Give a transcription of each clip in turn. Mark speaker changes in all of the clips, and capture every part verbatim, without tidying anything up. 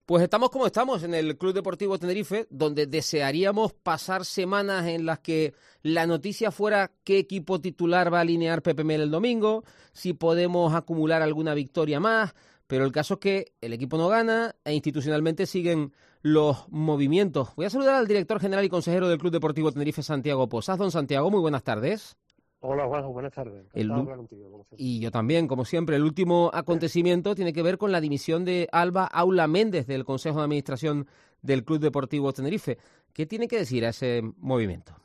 Speaker 1: Pues estamos como estamos en el Club Deportivo Tenerife, donde desearíamos pasar semanas en las que la noticia fuera qué equipo titular va a alinear Pepe Mel el domingo, si podemos acumular alguna victoria más, pero el caso es que el equipo no gana e institucionalmente siguen los movimientos. Voy a saludar al director general y consejero del Club Deportivo Tenerife, Santiago Posas. Don Santiago, muy buenas tardes.
Speaker 2: Hola Juanjo, buenas tardes.
Speaker 1: El,
Speaker 2: Encantado de hablar contigo, como siempre.
Speaker 1: y yo también, como siempre. El último acontecimiento tiene que ver con la dimisión de Alba Aula Méndez del Consejo de Administración del Club Deportivo Tenerife. ¿Qué tiene que decir a ese movimiento?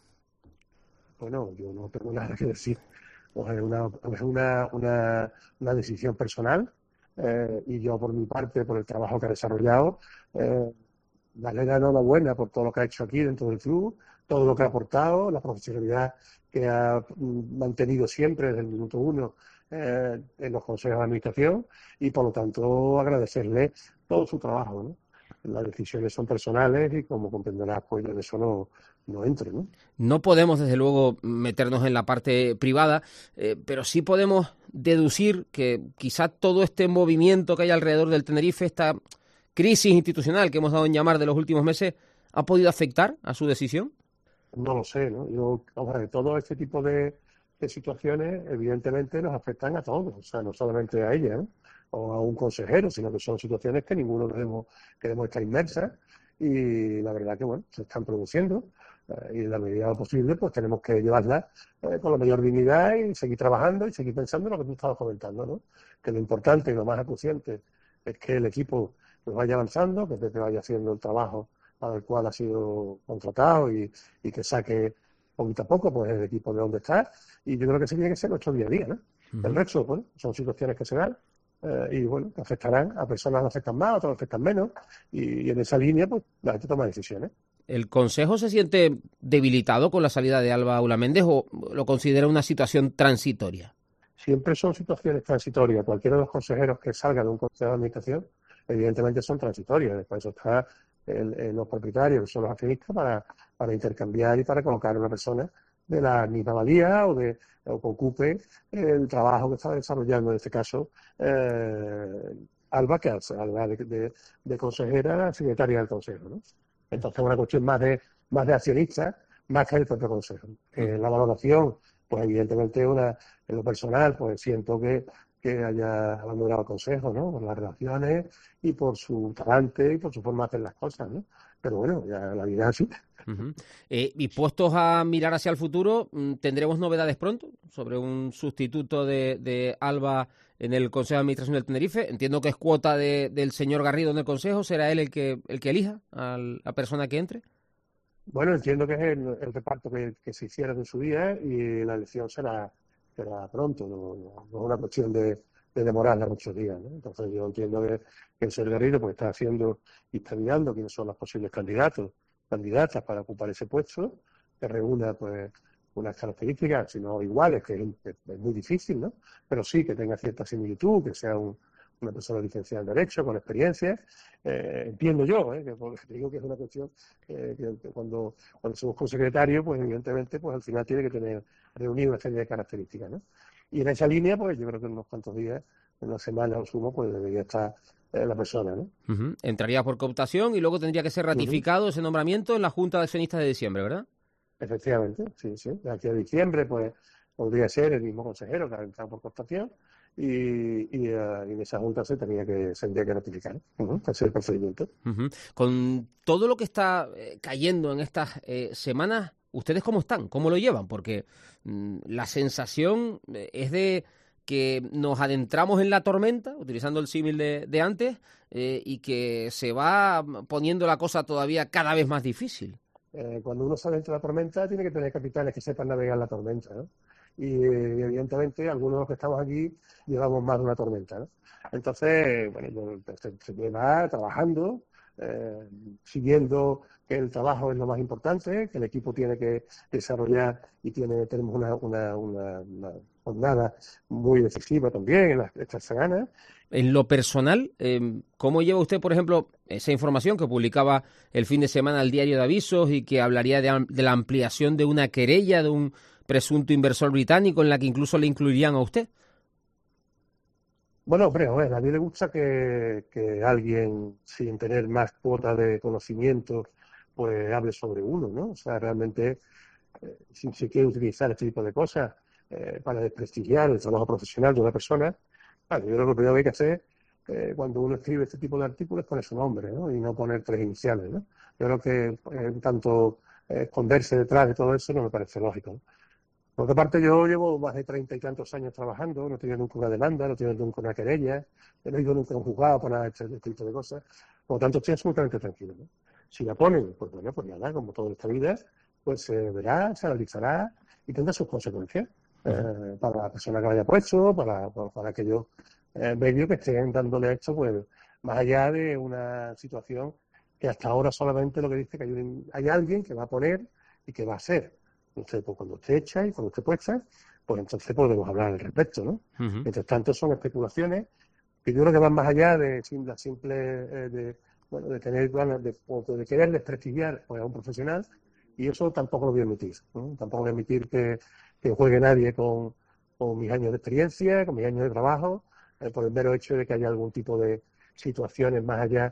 Speaker 2: Bueno, yo no tengo nada que decir. Pues es una, es una, una, una decisión personal eh, y yo por mi parte, por el trabajo que ha desarrollado, eh, darle la enhorabuena por todo lo que ha hecho aquí dentro del club, todo lo que ha aportado, la profesionalidad que ha mantenido siempre desde el minuto uno eh, en los consejos de administración y por lo tanto agradecerle todo su trabajo, ¿no? Las decisiones son personales y como comprenderás, pues yo en eso no, no entro, ¿no?
Speaker 1: No podemos, desde luego, meternos en la parte privada, eh, pero sí podemos deducir que quizá todo este movimiento que hay alrededor del Tenerife, esta crisis institucional que hemos dado en llamar de los últimos meses, ¿ha podido afectar a su decisión?
Speaker 2: No lo sé, ¿no? Yo, vamos a ver, todo este tipo de, de situaciones evidentemente nos afectan a todos, o sea, no solamente a ella, ¿no? O a un consejero, sino que son situaciones que ninguno debemos, queremos estar inmersas y la verdad que, bueno, se están produciendo eh, y en la medida de lo posible pues tenemos que llevarlas eh, con la mayor dignidad y seguir trabajando y seguir pensando en lo que tú estabas comentando, ¿no? Que lo importante y lo más acuciante es que el equipo pues, vaya avanzando, que Pepe vaya haciendo el trabajo para el cual ha sido contratado y, y que saque poquito a poco pues el equipo de donde está y yo creo que ese tiene que ser nuestro día a día, ¿no? Uh-huh. El resto, bueno, son situaciones que se dan eh, y bueno, que afectarán a personas, que afectan más, a otras afectan menos y, y en esa línea pues la gente toma decisiones.
Speaker 1: ¿El Consejo se siente debilitado con la salida de Alba Aula Méndez o lo considera una situación transitoria?
Speaker 2: Siempre son situaciones transitorias. Cualquiera de los consejeros que salga de un consejo de administración evidentemente son transitorias. Después eso está El, el, los propietarios, que son los accionistas, para, para intercambiar y para colocar a una persona de la misma valía o, de, o que ocupe el trabajo que está desarrollando, en este caso, eh, Alba, que Alba de, de, de consejera, secretaria del Consejo, ¿no? Entonces es una cuestión más de, más de accionistas, más que del propio Consejo. Eh, la valoración, pues evidentemente una, en lo personal, pues siento que que haya abandonado el Consejo, ¿no? Por las relaciones y por su talante y por su forma de hacer las cosas, ¿no? Pero bueno, ya la vida es así.
Speaker 1: Uh-huh. Eh, y puestos a mirar hacia el futuro, ¿tendremos novedades pronto sobre un sustituto de, de Alba en el Consejo de Administración del Tenerife? Entiendo que es cuota de, del señor Garrido en el Consejo. ¿Será él el que el que elija a la persona que entre?
Speaker 2: Bueno, entiendo que es el, el reparto que, que se hiciera en su día y la elección será será pronto, no, no, no es una cuestión de, de demorarla muchos días, ¿no? Entonces yo entiendo que, que el señor Garrido pues está haciendo y está mirando quiénes son los posibles candidatos, candidatas para ocupar ese puesto, que reúna pues unas características, si no iguales, que es, que es muy difícil, ¿no? Pero sí que tenga cierta similitud, que sea un, una persona licenciada en Derecho, con experiencia. Eh, entiendo yo, ¿eh? que porque te digo que es una cuestión eh, que cuando, cuando se busca un secretario, pues evidentemente pues al final tiene que tener reunido una serie de características, ¿no? Y en esa línea, pues yo creo que en unos cuantos días, en una semana o sumo, pues debería estar eh, la persona, ¿no?
Speaker 1: Uh-huh. Entraría por cooptación y luego tendría que ser ratificado uh-huh. ese nombramiento en la Junta de Accionistas de diciembre, ¿verdad?
Speaker 2: Efectivamente, sí, sí. De aquí a diciembre, pues podría ser el mismo consejero que ha entrado por cooptación y, y, uh, y en esa junta se tenía que, se tendría que ratificar, uh-huh, ese es el procedimiento.
Speaker 1: Uh-huh. Con todo lo que está eh, cayendo en estas eh, semanas, ¿ustedes cómo están? ¿Cómo lo llevan? Porque mmm, la sensación es de que nos adentramos en la tormenta, utilizando el símil de, de antes, eh, y que se va poniendo la cosa todavía cada vez más difícil.
Speaker 2: Eh, cuando uno sale entre la tormenta tiene que tener capitanes que sepan navegar la tormenta, ¿no? Y eh, evidentemente algunos de los que estamos aquí llevamos más de una tormenta, ¿no? Entonces, bueno, se, se lleva trabajando, eh, siguiendo que el trabajo es lo más importante, que el equipo tiene que desarrollar y tiene tenemos una, una, una, una jornada muy decisiva también en las, estas semanas.
Speaker 1: En lo personal, eh, ¿cómo lleva usted, por ejemplo, esa información que publicaba el fin de semana el Diario de Avisos y que hablaría de, de la ampliación de una querella de un presunto inversor británico en la que incluso le incluirían a usted?
Speaker 2: Bueno, hombre, a ver, a mí le gusta que, que alguien, sin tener más cuota de conocimiento, pues hable sobre uno, ¿no? O sea, realmente, eh, si se quiere utilizar este tipo de cosas eh, para desprestigiar el trabajo profesional de una persona, claro, yo creo que lo primero que hay que hacer eh, cuando uno escribe este tipo de artículos es poner su nombre, ¿no? Y no poner tres iniciales, ¿no? Yo creo que eh, tanto eh, esconderse detrás de todo eso no me parece lógico, ¿no? Por otra parte, yo llevo más de treinta y tantos años trabajando, no he tenido nunca una demanda, no he tenido nunca una querella, no he ido nunca a un juzgado para este, este tipo de cosas. Por lo tanto, estoy absolutamente tranquilo, ¿no? Si la ponen, pues bueno, pues nada, como todo en esta vida, pues se verá, se analizará y tendrá sus consecuencias.
Speaker 1: Uh-huh.
Speaker 2: Eh, para la persona que lo haya puesto, para, para, para aquellos eh, medios que estén dándole a esto, pues más allá de una situación que hasta ahora solamente lo que dice que hay, un, hay alguien que va a poner y que va a hacer. Entonces, pues cuando usted echa y cuando usted puesta, pues entonces podemos hablar al respecto, ¿no?
Speaker 1: Uh-huh.
Speaker 2: Mientras tanto, son especulaciones que yo creo que van más allá de la simple, eh, de, bueno, de tener ganas de, de querer desprestigiar pues, a un profesional, y eso tampoco lo voy a admitir, ¿no? Tampoco voy a admitir que, que juegue nadie con, con mis años de experiencia, con mis años de trabajo, eh, por el mero hecho de que haya algún tipo de situaciones más allá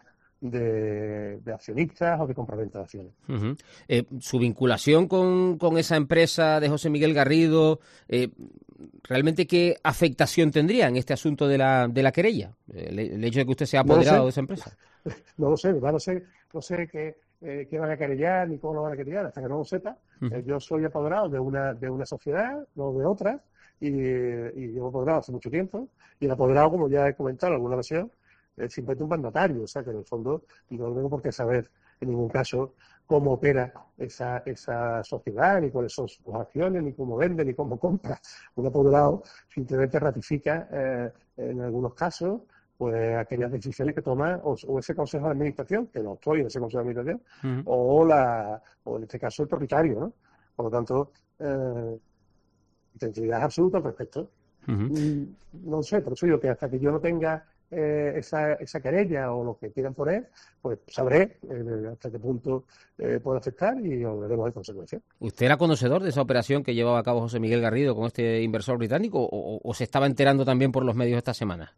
Speaker 2: De, de accionistas o de compraventa de acciones.
Speaker 1: Uh-huh. Eh, su vinculación con, con esa empresa de José Miguel Garrido, eh, ¿realmente qué afectación tendría en este asunto de la, de la querella? El, el hecho de que usted sea apoderado
Speaker 2: no
Speaker 1: de esa empresa.
Speaker 2: No lo sé, no sé, no sé qué, eh, qué van a querellar ni cómo lo van a querellar, hasta que no lo sepa.
Speaker 1: Uh-huh.
Speaker 2: Eh, yo soy apoderado de una, de una sociedad, no de otra, y, y llevo apoderado hace mucho tiempo, y el apoderado, como ya he comentado en alguna ocasión, es simplemente un mandatario, o sea que en el fondo no tengo por qué saber en ningún caso cómo opera esa, esa sociedad, ni cuáles son sus acciones, ni cómo vende, ni cómo compra. Un apoderado simplemente ratifica eh, en algunos casos pues aquellas decisiones que toma o, o ese consejo de administración, que no estoy en ese consejo de administración, uh-huh. o la o en este caso el propietario, ¿no? Por lo tanto, eh, tranquilidad absoluta al respecto. Uh-huh. Y, no sé, por eso digo que hasta que yo no tenga eh, esa, esa querella o lo que quieran poner, pues sabré eh, hasta qué punto eh, puede afectar y lo veremos de consecuencia.
Speaker 1: ¿Usted era conocedor de esa operación que llevaba a cabo José Miguel Garrido con este inversor británico o, o, o se estaba enterando también por los medios esta semana?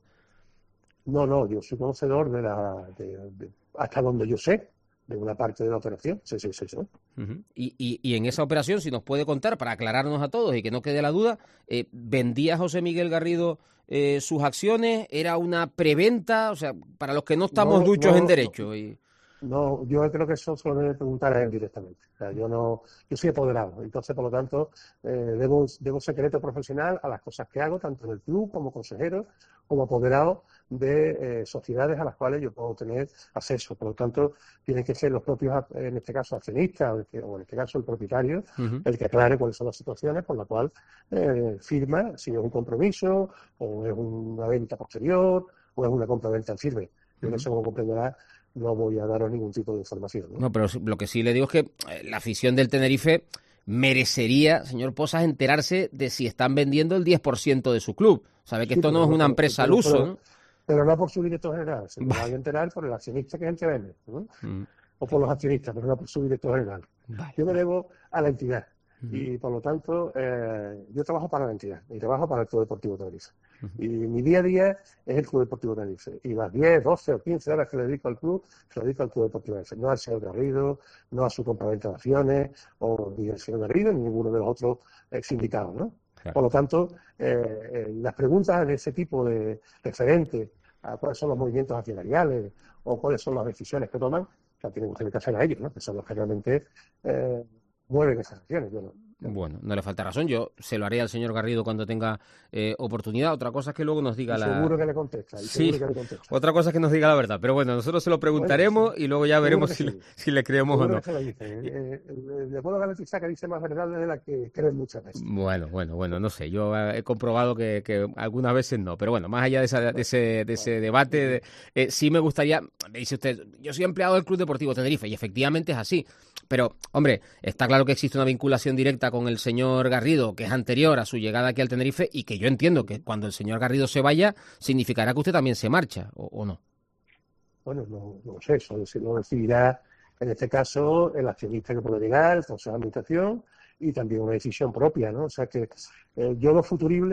Speaker 2: No, no, yo soy conocedor de la, de, de, hasta donde yo sé, de una parte de la operación. Sí, sí, sí, sí.
Speaker 1: Uh-huh. y, y, y en esa operación, si nos puede contar, para aclararnos a todos y que no quede la duda, eh, ¿vendía José Miguel Garrido eh, sus acciones? ¿Era una preventa? O sea, para los que no estamos
Speaker 2: no,
Speaker 1: duchos
Speaker 2: no,
Speaker 1: en derecho.
Speaker 2: No.
Speaker 1: Y...
Speaker 2: No, yo creo que eso se lo debe preguntar a él directamente. O sea, yo no, yo soy apoderado, entonces por lo tanto eh, debo, debo secreto profesional a las cosas que hago, tanto en el club como consejero, como apoderado de eh, sociedades a las cuales yo puedo tener acceso. Por lo tanto, tienen que ser los propios, en este caso, accionistas, o, que, o en este caso el propietario, uh-huh. el que aclare cuáles son las situaciones por las cuales eh, firma, si es un compromiso, o es una venta posterior, o es una compra-venta en firme. Yo uh-huh. no sé cómo comprenderá. No voy a daros ningún tipo de información, ¿no?
Speaker 1: No, pero lo que sí le digo es que la afición del Tenerife merecería, señor Pozas, enterarse de si están vendiendo el diez por ciento de su club. Sabe que sí, esto no es una no, empresa al uso,
Speaker 2: pero,
Speaker 1: ¿no?
Speaker 2: Pero no por su director general, se me va a enterar por el accionista que es el que vende, ¿no? Mm. O por los accionistas, pero no por su director general. Vale. Yo me debo a la entidad. Uh-huh. Y por lo tanto, eh, yo trabajo para la entidad y trabajo para el Club Deportivo Tenerife. Uh-huh. Y mi día a día es el Club Deportivo Tenerife. Y las diez, doce o quince horas que le dedico al club, se lo dedico al Club Deportivo Tenerife. No al señor Garrido, no a su compraventa de acciones, o ni al señor Garrido, ni ninguno de los otros eh, sindicados, ¿no? Claro. Por lo tanto, eh, eh, las preguntas de ese tipo de referentes a cuáles son los movimientos accionariales o cuáles son las decisiones que toman, o sea, tienen ustedes que hacer a ellos, ¿no? Que son los que realmente eh, mueven esas acciones. Yo no, no.
Speaker 1: Bueno, no le falta razón. Yo se lo haré al señor Garrido cuando tenga eh, oportunidad. Otra cosa es que luego nos diga
Speaker 2: y
Speaker 1: la...
Speaker 2: Seguro que le contesta. Y
Speaker 1: sí,
Speaker 2: seguro que le contesta.
Speaker 1: Otra cosa es que nos diga la verdad. Pero bueno, nosotros se lo preguntaremos bueno, sí. y luego ya veremos si, sí. le, si le creemos
Speaker 2: seguro
Speaker 1: o no.
Speaker 2: Que se lo dice. eh, eh, le puedo garantizar que dice más verdad de la que creen muchas veces.
Speaker 1: Bueno, bueno, bueno, no sé. Yo he comprobado que, que algunas veces no. Pero bueno, más allá de, esa, de ese, de ese debate, de, eh, sí me gustaría... Me dice usted, yo soy empleado del Club Deportivo Tenerife y efectivamente es así. Pero, hombre, está claro que existe una vinculación directa con el señor Garrido, que es anterior a su llegada aquí al Tenerife, y que yo entiendo que cuando el señor Garrido se vaya, significará que usted también se marcha, ¿o, o no?
Speaker 2: Bueno, no, no sé, eso lo decidirá, en este caso, el accionista que puede llegar, el consejo de administración, y también una decisión propia, ¿no? O sea que eh, yo lo futurible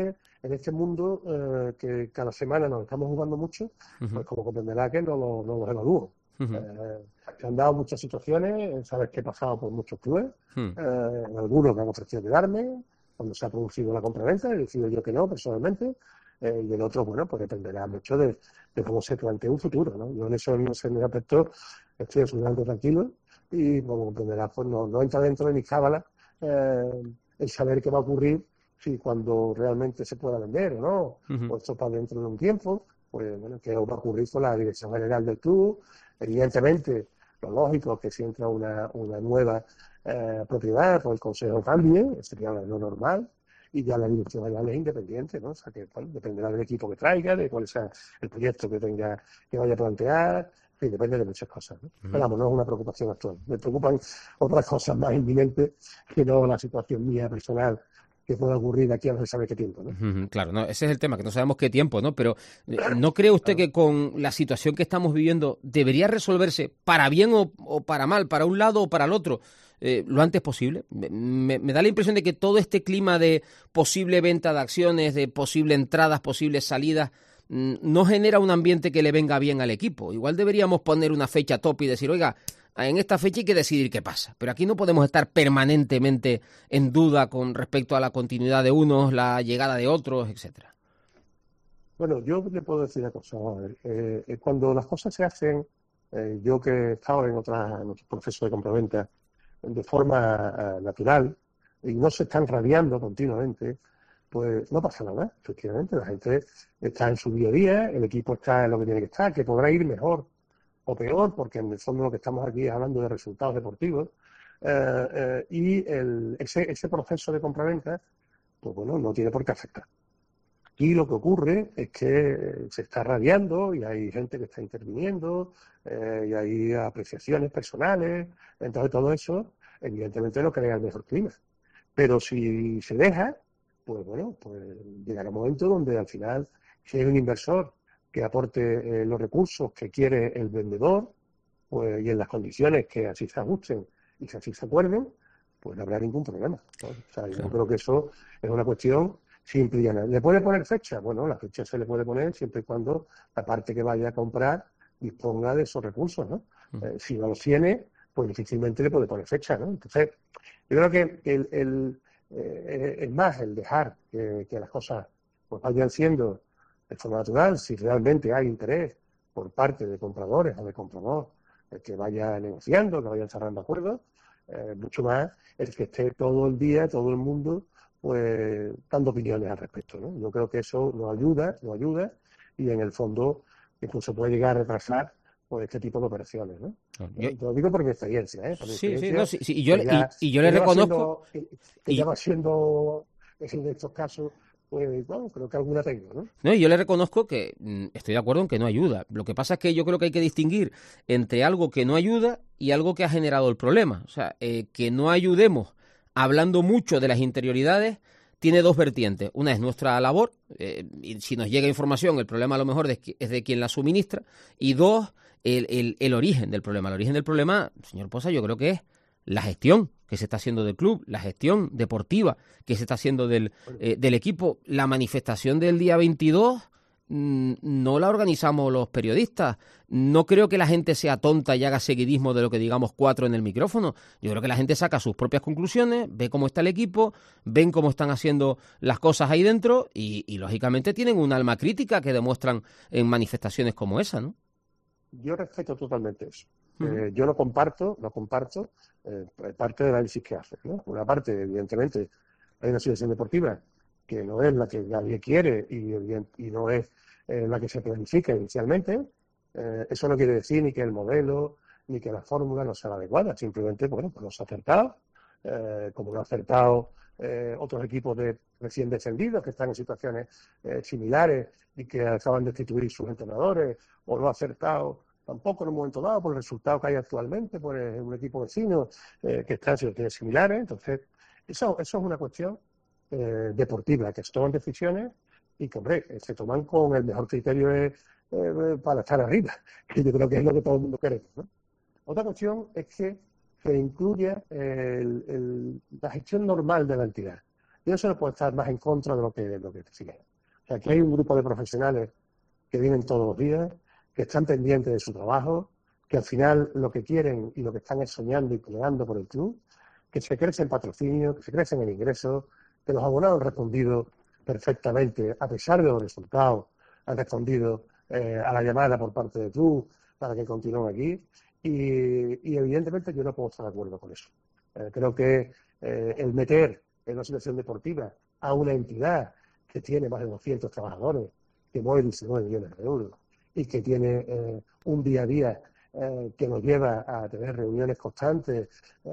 Speaker 2: en este mundo eh, que cada semana nos estamos jugando mucho, uh-huh. pues como comprenderá que no, lo, no los evalúo. Uh-huh. Eh, se han dado muchas situaciones, sabes que he pasado por muchos clubes, uh-huh. eh, algunos me han ofrecido quedarme, cuando se ha producido la compraventa, he decidido yo que no, personalmente, eh, y el otro, bueno, pues dependerá mucho de, de cómo se plantee un futuro, ¿no? Yo en eso, en ese aspecto, estoy absolutamente tranquilo y, como comprenderás, pues no, no entra dentro de mis cábalas eh, el saber qué va a ocurrir si cuando realmente se pueda vender o no, uh-huh. o esto para dentro de un tiempo, pues bueno, qué va a ocurrir con la dirección general del club. Evidentemente, lo lógico es que si entra una, una nueva eh, propiedad, pues el consejo cambie, sería lo normal, y ya la dirección general es independiente, ¿no? O sea que bueno, dependerá del equipo que traiga, de cuál sea el proyecto que tenga, que vaya a plantear, y depende de muchas cosas, ¿no? Uh-huh. Pero vamos, no es una preocupación actual. Me preocupan otras cosas más inminentes que no la situación mía personal que pueda ocurrir aquí a no se sabe qué tiempo, ¿no?
Speaker 1: Uh-huh, claro, no, ese es el tema, que no sabemos qué tiempo, ¿no? Pero ¿no cree usted claro. que con la situación que estamos viviendo debería resolverse para bien o, o para mal, para un lado o para el otro, eh, lo antes posible? Me, me da la impresión de que todo este clima de posible venta de acciones, de posibles entradas, posibles salidas, no genera un ambiente que le venga bien al equipo. Igual deberíamos poner una fecha top y decir, oiga, en esta fecha hay que decidir qué pasa. Pero aquí no podemos estar permanentemente en duda con respecto a la continuidad de unos, la llegada de otros, etcétera.
Speaker 2: Bueno, yo le puedo decir una cosa. A ver, eh, cuando las cosas se hacen, eh, yo que he estado en, otras, en otros procesos de compraventa, de forma uh, natural, y no se están radiando continuamente, pues no pasa nada. Efectivamente, la gente está en su día a día, el equipo está en lo que tiene que estar, que podrá ir mejor o peor, porque en el fondo lo que estamos aquí es hablando de resultados deportivos, eh, eh, y el, ese, ese proceso de compraventa, pues bueno, no tiene por qué afectar. Aquí lo que ocurre es que se está radiando y hay gente que está interviniendo, eh, y hay apreciaciones personales, entonces todo eso evidentemente no crea el mejor clima. Pero si se deja, pues bueno, pues llegará un momento donde al final, si hay un inversor que aporte eh, los recursos que quiere el vendedor, pues, y en las condiciones que así se ajusten y que así se acuerden, pues no habrá ningún problema, ¿no? O sea, yo creo que eso es una cuestión simple y llana. ¿Le puede poner fecha? Bueno, la fecha se le puede poner siempre y cuando la parte que vaya a comprar disponga de esos recursos, ¿no? Uh-huh. Eh, si no los tiene, pues difícilmente le puede poner fecha, ¿no? Entonces, yo creo que el, el, eh, es más el dejar que, que las cosas pues vayan siendo de forma natural, si realmente hay interés por parte de compradores o de comprador, eh, que vaya negociando, que vayan cerrando acuerdos, eh, mucho más el que esté todo el día, todo el mundo, pues dando opiniones al respecto, ¿no? Yo creo que eso nos ayuda, nos ayuda, y en el fondo incluso puede llegar a retrasar pues este tipo de operaciones, ¿no? Yo, Te lo digo por mi experiencia, ¿eh? Por mi
Speaker 1: sí,
Speaker 2: experiencia,
Speaker 1: sí, no, sí, sí, y yo,
Speaker 2: ya,
Speaker 1: y, y yo le reconozco...
Speaker 2: Siendo, que, que y, ya va siendo, en estos casos, pues bueno, creo que alguna tengo, ¿no?
Speaker 1: No, y yo le reconozco que mmm, estoy de acuerdo en que no ayuda. Lo que pasa es que yo creo que hay que distinguir entre algo que no ayuda y algo que ha generado el problema. O sea, eh, que no ayudemos hablando mucho de las interioridades tiene dos vertientes. Una es nuestra labor, eh, y si nos llega información, el problema a lo mejor es de quien la suministra. Y dos, el, el, el origen del problema. El origen del problema, señor Poza, yo creo que es la gestión que se está haciendo del club, la gestión deportiva que se está haciendo del, eh, del equipo. La manifestación del día veintidós mmm, no la organizamos los periodistas. No creo que la gente sea tonta y haga seguidismo de lo que digamos cuatro en el micrófono. Yo creo que la gente saca sus propias conclusiones, ve cómo está el equipo, ven cómo están haciendo las cosas ahí dentro y, y lógicamente tienen un alma crítica que demuestran en manifestaciones como esa, ¿no?
Speaker 2: Yo respeto totalmente eso. Uh-huh. Eh, yo lo comparto, lo comparto, eh, parte del análisis que hace, ¿no? Una parte, evidentemente, hay una situación deportiva que no es la que nadie quiere y, y no es eh, la que se planifica inicialmente. Eh, eso no quiere decir ni que el modelo ni que la fórmula no sea la adecuada, simplemente, bueno, pues no se ha acertado, eh, como no ha acertado eh, otros equipos de recién descendidos que están en situaciones eh, similares y que acaban de destituir sus entrenadores, o no ha acertado tampoco en un momento dado por el resultado que hay actualmente, por un equipo vecino eh, que está en situaciones similares. Entonces, eso, eso es una cuestión eh, deportiva, que se toman decisiones y que, hombre, se toman con el mejor criterio eh, eh, para estar arriba, que yo creo que es lo que todo el mundo queremos, ¿no? Otra cuestión es que se incluya el, el, la gestión normal de la entidad. Yo eso no puedo estar más en contra de lo que, de lo que sigue. que aquí hay un grupo de profesionales que vienen todos los días, que están pendientes de su trabajo, que al final lo que quieren y lo que están es soñando y peleando por el club, que se crece en patrocinio, que se crece en el ingreso, que los abonados han respondido perfectamente, a pesar de los resultados, han respondido eh, a la llamada por parte del club para que continúen aquí y, y evidentemente yo no puedo estar de acuerdo con eso. Eh, creo que eh, el meter en una situación deportiva a una entidad que tiene más de doscientos trabajadores, que mueve diecinueve millones de euros y que tiene eh, un día a día eh, que nos lleva a tener reuniones constantes,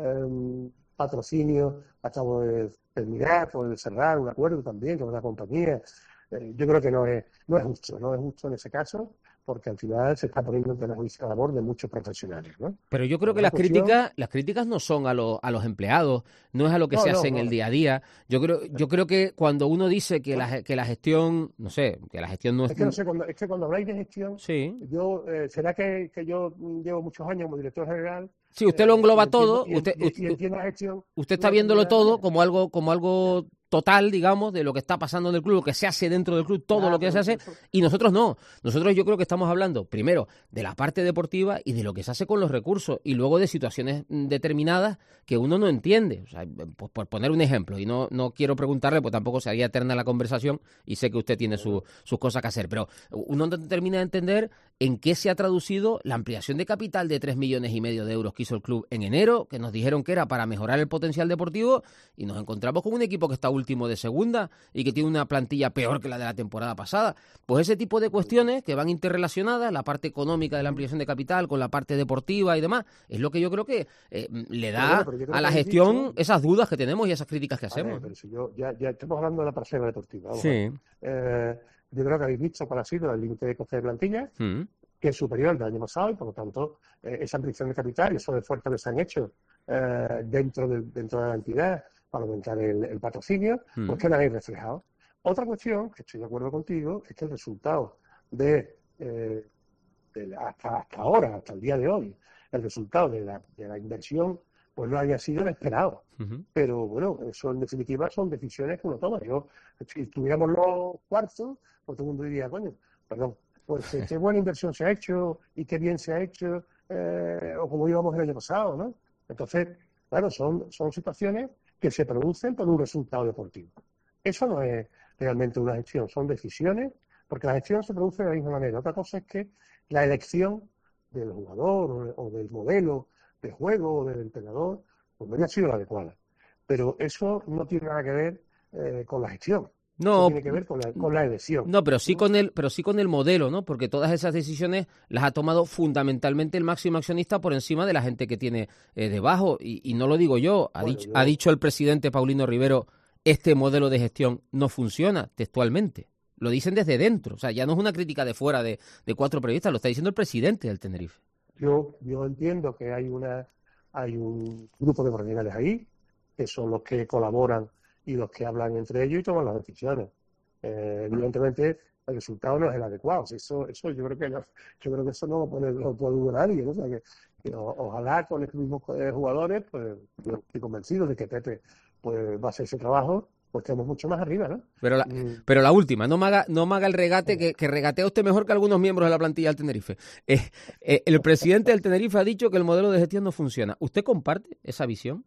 Speaker 2: eh, patrocinio, acabo de terminar, de cerrar un acuerdo también con una compañía. Eh, yo creo que no es, no es justo, no es justo en ese caso, porque al final se está poniendo en perjuicio la labor de muchos profesionales, ¿no?
Speaker 1: Pero yo creo
Speaker 2: Pero
Speaker 1: que
Speaker 2: la
Speaker 1: las
Speaker 2: cuestión...
Speaker 1: críticas, las críticas no son a, los a los empleados, no es a lo que
Speaker 2: No,
Speaker 1: se
Speaker 2: no,
Speaker 1: hace en el
Speaker 2: no.
Speaker 1: día a día. Yo creo, yo creo que cuando uno dice que la, que la gestión, no sé, que la gestión no es...
Speaker 2: Es que no sé, cuando, es que cuando habláis de gestión,
Speaker 1: Sí.
Speaker 2: yo, eh, ¿será que, que yo llevo muchos años como director general?
Speaker 1: Sí, usted lo
Speaker 2: Eh, y
Speaker 1: engloba
Speaker 2: entiendo,
Speaker 1: todo,
Speaker 2: y,
Speaker 1: usted,
Speaker 2: y, y
Speaker 1: usted,
Speaker 2: entiendo la gestión
Speaker 1: usted
Speaker 2: de
Speaker 1: está
Speaker 2: una
Speaker 1: viéndolo
Speaker 2: determinada
Speaker 1: todo
Speaker 2: manera.
Speaker 1: como algo, como algo total, digamos, de lo que está pasando en el club, lo que se hace dentro del club, todo
Speaker 2: Ya,
Speaker 1: lo que se
Speaker 2: pero
Speaker 1: hace,
Speaker 2: eso,
Speaker 1: y nosotros no. Nosotros yo creo que estamos hablando, primero, de la parte deportiva y de lo que se hace con los recursos, y luego de situaciones determinadas que uno no entiende. O sea, pues por poner un ejemplo, y no, no quiero preguntarle, pues tampoco sería eterna la conversación, y sé que usted tiene su, sus cosas que hacer, pero uno no termina de entender en qué se ha traducido la ampliación de capital de tres millones y medio de euros que hizo el club en enero, que nos dijeron que era para mejorar el potencial deportivo, y nos encontramos con un equipo que está último de segunda y que tiene una plantilla peor que la de la temporada pasada. Pues ese tipo de cuestiones que van interrelacionadas, la parte económica de la ampliación de capital con la parte deportiva y demás, es lo que yo creo que eh, le
Speaker 2: pero bueno,
Speaker 1: da
Speaker 2: pero yo creo
Speaker 1: a
Speaker 2: que
Speaker 1: la
Speaker 2: habéis
Speaker 1: gestión
Speaker 2: dicho,
Speaker 1: esas dudas que tenemos y esas críticas que
Speaker 2: a ver,
Speaker 1: hacemos.
Speaker 2: pero si yo, ya, ya estamos hablando de la parcela deportiva, vamos a ver.
Speaker 1: Sí.
Speaker 2: Eh, yo creo que habéis visto cuál ha sido el límite de coste de plantilla,
Speaker 1: Mm.
Speaker 2: que es superior al del año pasado, y por lo tanto, eh, esa ampliación de capital y esos esfuerzos que se han hecho eh, dentro, de, dentro de la entidad para aumentar el, el patrocinio,
Speaker 1: Mm.
Speaker 2: pues quedan ahí reflejados. Otra cuestión, que estoy de acuerdo contigo, es que el resultado de, eh, de hasta, hasta ahora, hasta el día de hoy, el resultado de la, de la inversión, pues no haya sido el esperado.
Speaker 1: Uh-huh.
Speaker 2: Pero bueno, eso en definitiva son decisiones que uno toma. Yo, si tuviéramos los cuartos, pues todo el mundo diría, coño, perdón, pues eh, qué buena inversión se ha hecho y qué bien se ha hecho, eh, o como íbamos el año pasado, ¿no? Entonces, claro, son, son situaciones que se producen por un resultado deportivo. Eso no es realmente una gestión, son decisiones, porque la gestión se produce de la misma manera. Otra cosa es que la elección del jugador o, o del modelo de juego o del entrenador, pues no haya sido la adecuada. Pero eso no tiene nada que ver eh, con la gestión. Eso
Speaker 1: No,
Speaker 2: tiene que ver con la, con la elección.
Speaker 1: no, pero sí
Speaker 2: ¿no?
Speaker 1: con el, pero sí con el modelo, ¿no? Porque todas esas decisiones las ha tomado fundamentalmente el máximo accionista por encima de la gente que tiene eh, debajo. Y, y no lo digo yo, ha,
Speaker 2: Bueno,
Speaker 1: dicho,
Speaker 2: yo,
Speaker 1: ha dicho el presidente Paulino Rivero, este modelo de gestión no funciona textualmente. Lo dicen desde dentro, o sea, ya no es una crítica de fuera de, de cuatro periodistas, lo está diciendo el presidente del Tenerife.
Speaker 2: yo, yo entiendo que hay una hay un grupo de profesionales ahí, que son los que colaboran y los que hablan entre ellos y toman las decisiones. Eh, evidentemente, el resultado no es el adecuado. Eso, eso yo creo que no, yo creo que eso no lo puede, lo puede dudar nadie, ¿no? O sea, que, que o, ojalá con estos mismos jugadores, pues yo estoy convencido de que Pepe pues va a hacer ese trabajo, pues estamos mucho más arriba, ¿no?
Speaker 1: Pero la,
Speaker 2: Mm.
Speaker 1: pero la última, no me haga, no me haga el regate, que, que regatea usted mejor que algunos miembros de la plantilla del Tenerife. Eh, eh, el presidente del Tenerife ha dicho que el modelo de gestión no funciona. ¿Usted comparte esa visión?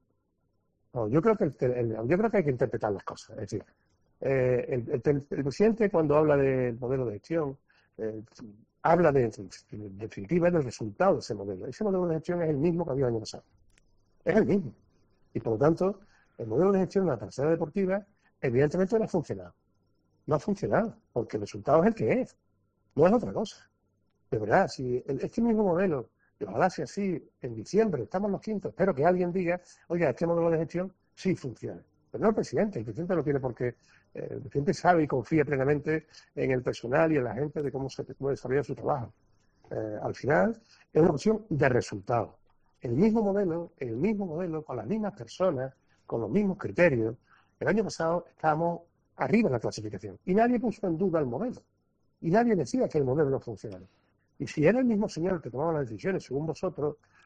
Speaker 2: No, yo creo que el, el, yo creo que hay que interpretar las cosas. Es decir, eh, el, el, el presidente cuando habla del modelo de gestión eh, habla de, en definitiva del resultado de ese modelo. Ese modelo de gestión es el mismo que había el año pasado. Es el mismo. Y por lo tanto, el modelo de gestión de la tercera deportiva evidentemente no ha funcionado. No ha funcionado, porque el resultado es el que es. No es otra cosa. De verdad, si el, este mismo modelo, y ojalá sea así, en diciembre, estamos los quintos, espero que alguien diga, oiga, este modelo de gestión sí funciona. Pero no el presidente, el presidente no tiene por qué, eh, el presidente sabe y confía plenamente en el personal y en la gente de cómo se cómo desarrolla su trabajo. Eh, al final, es una opción de resultado. El mismo modelo, el mismo modelo, con las mismas personas, con los mismos criterios. El año pasado estábamos arriba en la clasificación y nadie puso en duda el modelo. Y nadie decía que el modelo no funcionara. Y si era el mismo señor que tomaba las decisiones, según vosotros,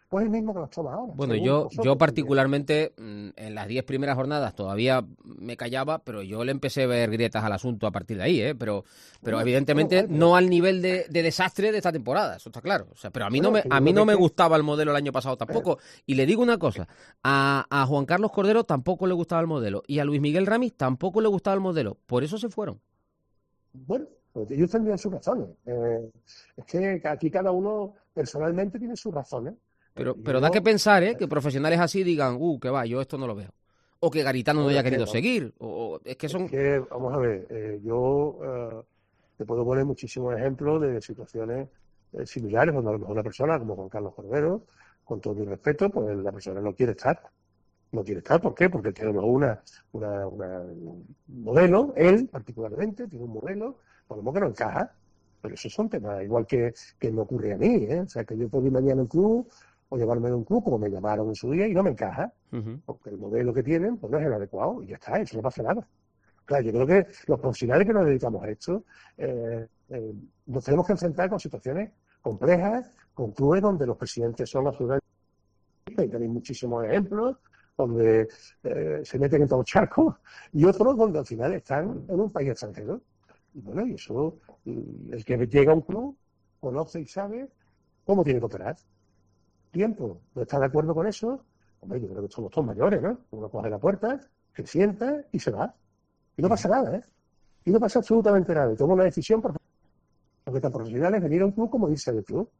Speaker 2: pues el mismo que nos toma ahora.
Speaker 1: Bueno, yo, yo particularmente en las diez primeras jornadas todavía me callaba, pero yo le empecé a ver grietas al asunto a partir de ahí, ¿eh? Pero, pero bueno, evidentemente bueno, bueno, no al nivel de, de desastre de esta temporada, eso está claro. O sea, pero a mí bueno, no me, a mí no me que... gustaba el modelo el año pasado tampoco. Y le digo una cosa, a, a Juan Carlos Cordero tampoco le gustaba el modelo y a Luis Miguel Ramis tampoco le gustaba el modelo. Por eso se fueron.
Speaker 2: Bueno, pues ellos tendrían sus razones. Eh, es que aquí cada uno personalmente tiene sus razones.
Speaker 1: Pero, pero da que pensar, ¿eh? Que profesionales así digan, uh, que va, yo esto no lo veo. O que Garitano no haya querido
Speaker 2: que,
Speaker 1: seguir. O, o, es que son...
Speaker 2: Es que, vamos a ver, eh, yo eh, te puedo poner muchísimos ejemplos de situaciones eh, similares, donde a lo mejor una persona como Juan Carlos Cordero, con todo mi respeto, pues la persona no quiere estar. No quiere estar, ¿por qué? Porque tiene una, una, una un modelo, él particularmente, tiene un modelo, por lo menos que no encaja. Pero esos son temas, igual que, que me ocurre a mí, ¿eh? O sea, que yo puedo ir mañana al club o llevarme de un club como me llamaron en su día y no me encaja, uh-huh. porque el modelo que tienen pues no es el adecuado y ya está, eso no pasa nada. Claro, yo creo que los profesionales que nos dedicamos a esto eh, eh, nos tenemos que enfrentar con situaciones complejas, con clubes donde los presidentes son absolutamente... y tenéis muchísimos ejemplos, donde eh, se meten en todos los charcos, y otros donde al final están en un país extranjero. Y bueno, y eso, el que llega a un club conoce y sabe cómo tiene que operar. Tiempo, ¿no está de acuerdo con eso? Hombre, yo creo que somos todos mayores, ¿no? Uno coge la puerta, se sienta y se va. Y no pasa nada, ¿eh? Y no pasa absolutamente nada. Y toma una decisión, porque tan profesional es venir a un club como irse del club.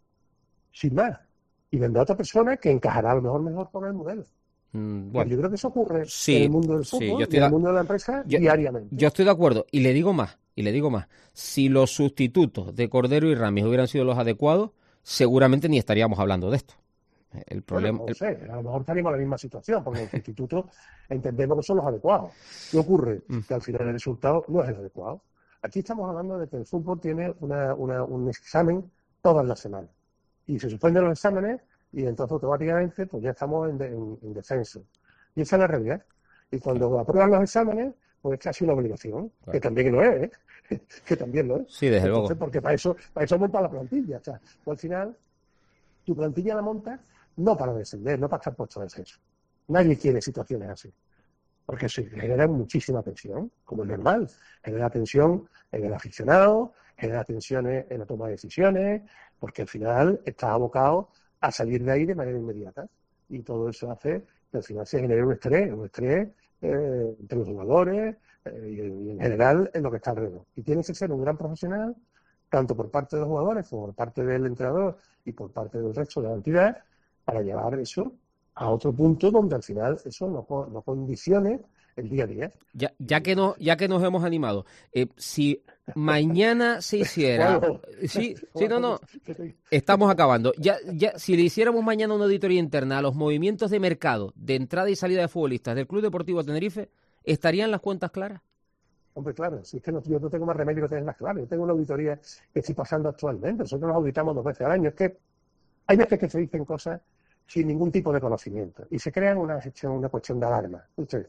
Speaker 2: Sin más. Y vendrá otra persona que encajará a lo mejor mejor con el modelo.
Speaker 1: Mm, bueno,
Speaker 2: yo creo que eso ocurre
Speaker 1: sí,
Speaker 2: en el mundo del fútbol
Speaker 1: sí, yo
Speaker 2: y
Speaker 1: estoy
Speaker 2: en
Speaker 1: de...
Speaker 2: el mundo de la empresa
Speaker 1: yo,
Speaker 2: diariamente.
Speaker 1: Yo estoy de acuerdo. Y le digo más, y le digo más. Si los sustitutos de Cordero y Ramis hubieran sido los adecuados, seguramente ni estaríamos hablando de esto. El problema...
Speaker 2: Bueno, no sé, a lo mejor estaríamos en la misma situación, porque los sustitutos entendemos que son los adecuados. ¿Qué ocurre? Mm. Que al final el resultado no es el adecuado. Aquí estamos hablando de que el fútbol tiene una, una, un examen todas las semanas. Y se suspenden los exámenes y entonces automáticamente pues ya estamos en, de, en, en descenso. Y esa es la realidad. Y cuando sí. aprueban los exámenes, pues es casi una obligación, claro. que también lo es, ¿eh? que también lo es.
Speaker 1: Sí, desde
Speaker 2: entonces,
Speaker 1: luego.
Speaker 2: Porque para eso, para eso monta la plantilla. O sea, pues al final, tu plantilla la montas no para descender, no para estar puesto de descenso. Nadie quiere situaciones así. Porque se genera muchísima tensión, como es normal. Genera tensión en el aficionado, genera tensiones en la toma de decisiones, porque al final estás abocado a salir de ahí de manera inmediata. Y todo eso hace que al final se genere un estrés, un estrés eh, entre los jugadores eh, y, y en general en lo que está alrededor. Y tienes que ser un gran profesional, tanto por parte de los jugadores como por parte del entrenador y por parte del resto de la entidad, para llevar eso a otro punto donde al final eso no, no condicione el día a día.
Speaker 1: Ya, ya, que, no, ya que nos hemos animado, eh, si mañana se hiciera...
Speaker 2: Bueno,
Speaker 1: sí, sí, no, no, estamos acabando. Ya, ya, si le hiciéramos mañana una auditoría interna a los movimientos de mercado, de entrada y salida de futbolistas del Club Deportivo Tenerife, ¿estarían las cuentas claras?
Speaker 2: Hombre, claro, si es que no, yo no tengo más remedio que tenerlas claras. Yo tengo una auditoría que estoy pasando actualmente. Nosotros nos auditamos dos veces al año. Es que hay veces que se dicen cosas sin ningún tipo de conocimiento y se crean una, una cuestión de alarma. Entonces,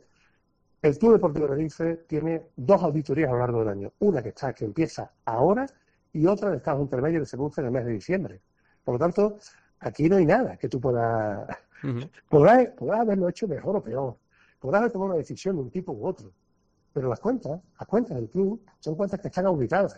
Speaker 2: el Club Deportivo Tenerife tiene dos auditorías a lo largo del año. Una que está que empieza ahora y otra de estados intermedios que se produce en el mes de diciembre. Por lo tanto, aquí no hay nada que tú puedas... Uh-huh. podrás, podrás haberlo hecho mejor o peor. Podrás haber tomado una decisión de un tipo u otro. Pero las cuentas, las cuentas del club, son cuentas que están auditadas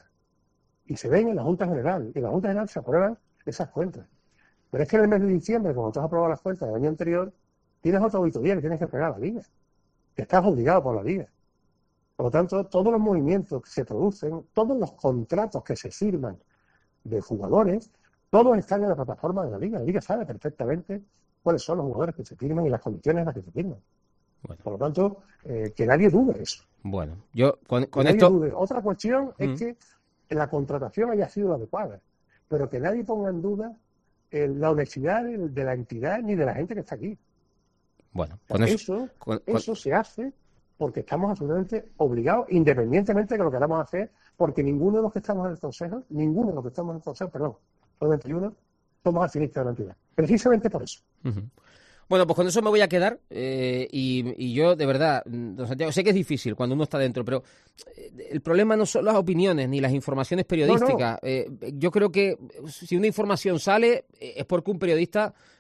Speaker 2: y se ven en la Junta General. Y en la Junta General se aprueban esas cuentas. Pero es que en el mes de diciembre, cuando tú has aprobado las cuentas del año anterior, tienes otra auditoría que tienes que entregar a la Liga. Que estás obligado por la Liga. Por lo tanto, todos los movimientos que se producen, todos los contratos que se firman de jugadores, todos están en la plataforma de la Liga. La Liga sabe perfectamente cuáles son los jugadores que se firman y las condiciones en las que se firman. Bueno. Por lo tanto, eh, que nadie dude eso.
Speaker 1: Bueno, yo con, con
Speaker 2: que
Speaker 1: esto...
Speaker 2: Dude. Otra cuestión mm. es que la contratación haya sido adecuada, pero que nadie ponga en duda eh, la honestidad de, de la entidad ni de la gente que está aquí.
Speaker 1: Bueno,
Speaker 2: con eso, eso, con, eso con... se hace porque estamos absolutamente obligados, independientemente de lo que queramos hacer, porque ninguno de los que estamos en el Consejo, ninguno de los que estamos en el Consejo, perdón, los veintiuno, somos accionistas de la entidad. Precisamente por eso.
Speaker 1: Uh-huh. Bueno, pues con eso me voy a quedar eh, y, y yo, de verdad, don Santiago, sé que es difícil cuando uno está dentro, pero el problema no son las opiniones ni las informaciones periodísticas. No, no. Eh, yo creo que si una información sale es porque un periodista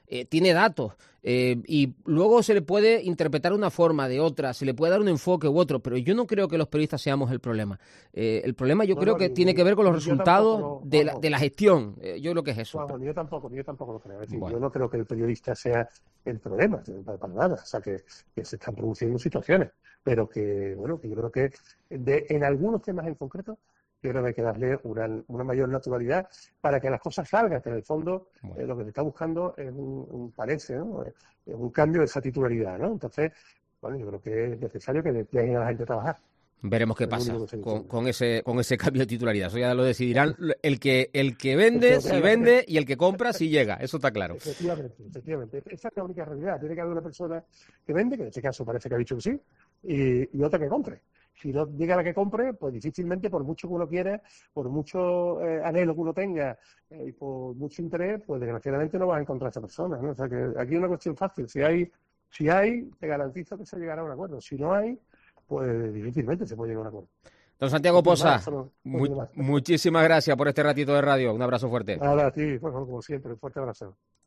Speaker 1: eh, tiene datos, eh, y luego se le puede interpretar de una forma, de otra, se le puede dar un enfoque u otro, pero yo no creo que los periodistas seamos el problema. Eh, el problema yo
Speaker 2: No,
Speaker 1: creo
Speaker 2: no,
Speaker 1: que
Speaker 2: ni,
Speaker 1: tiene
Speaker 2: ni,
Speaker 1: que ver con los
Speaker 2: ni yo
Speaker 1: resultados
Speaker 2: tampoco lo,
Speaker 1: de la,
Speaker 2: vamos,
Speaker 1: de la gestión. Eh, yo creo que es eso.
Speaker 2: vamos, ni yo tampoco, ni yo tampoco lo creo. Es decir,
Speaker 1: Bueno.
Speaker 2: yo no creo que el periodista sea el problema, para, para nada. O sea, que, que se están produciendo situaciones, pero que, bueno, que yo creo que de, en algunos temas en concreto, yo creo que hay que darle una, una mayor naturalidad para que las cosas salgan, que en el fondo
Speaker 1: Bueno.
Speaker 2: eh, lo que se está buscando es un, un parece, ¿no? Es un cambio de esa titularidad, ¿no? Entonces, bueno, yo creo que es necesario que dejen a la gente trabajar.
Speaker 1: Veremos qué
Speaker 2: Es lo
Speaker 1: pasa
Speaker 2: único que se
Speaker 1: con,
Speaker 2: entiende.
Speaker 1: con ese con ese cambio de titularidad. Eso ya lo decidirán el que el que vende, si vende, y el que compra, si llega. Eso está claro.
Speaker 2: Efectivamente, efectivamente. Esa es la única realidad. Tiene que haber una persona que vende, que en este caso parece que ha dicho que sí, y, y otra que compre. Si no llega la que compre, pues difícilmente, por mucho que uno quiera, por mucho eh, anhelo que uno tenga eh, y por mucho interés, pues desgraciadamente no vas a encontrar a esa persona, ¿no? O sea que aquí es una cuestión fácil. Si hay, si hay, te garantizo que se llegará a un acuerdo. Si no hay, pues difícilmente se puede llegar a un acuerdo.
Speaker 1: Don Santiago Poza,
Speaker 2: Solo,
Speaker 1: mu muchísimas gracias por este ratito de radio. Un abrazo fuerte.
Speaker 2: Nada, a ti, bueno, como siempre, un fuerte abrazo.